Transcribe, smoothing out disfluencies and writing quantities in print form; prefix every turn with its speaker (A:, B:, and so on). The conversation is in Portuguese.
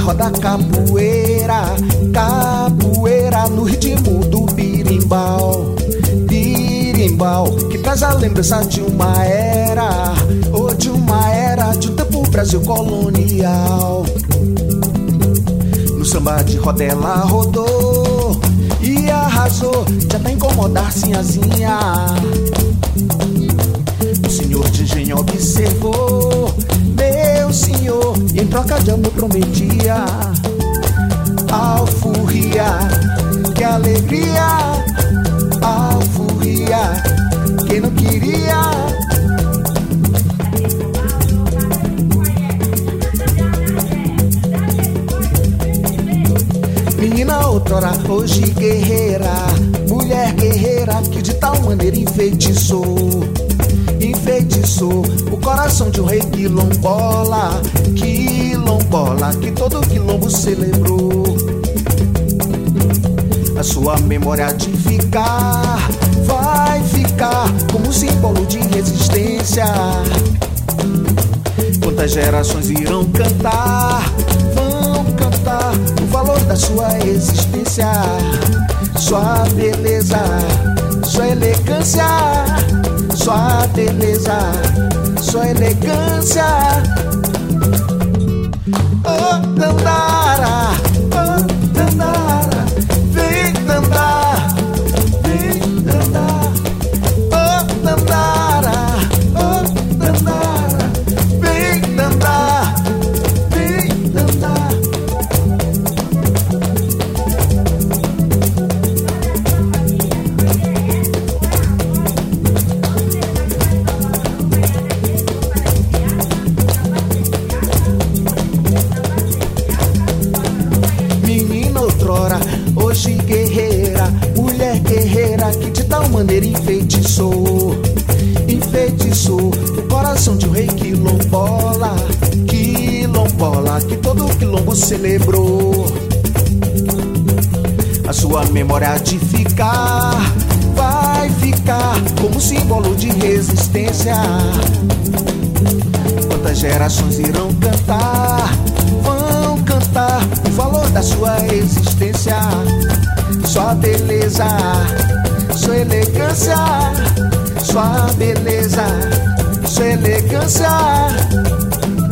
A: roda capoeira, capoeira no ritmo do birimbau, birimbau, que traz a lembrança de uma era, ou de uma era, de um tempo Brasil colonial. No samba de roda ela rodou e arrasou, de até incomodar sinhazinha. O senhor de engenho observou, meu senhor, e em troca de amor prometia alforria, que alegria, alforria, quem não queria. Menina outrora, hoje guerreira, mulher guerreira, que de tal maneira enfeitiçou, enfeitiçou o coração de um rei quilombola, quilombola, que todo quilombo celebrou. A sua memória de ficar, vai ficar como símbolo de resistência. Quantas gerações irão cantar, vão cantar o valor da sua existência, sua beleza, sua elegância, sua beleza, sua elegância. Oh, Dandara, oh, Dandara, vem Dandara, vem Dandara, oh, Dandara, oh, Dandara, vem Dandara, vem Dandara. Hoje guerreira, mulher guerreira, que de tal maneira enfeitiçou, enfeitiçou o coração de um rei quilombola, quilombola, que todo quilombo celebrou. A sua memória de ficar, vai ficar como símbolo de resistência. Quantas gerações irão cantar, vão cantar o valor da sua existência, sua beleza, sua elegância, sua beleza, sua elegância.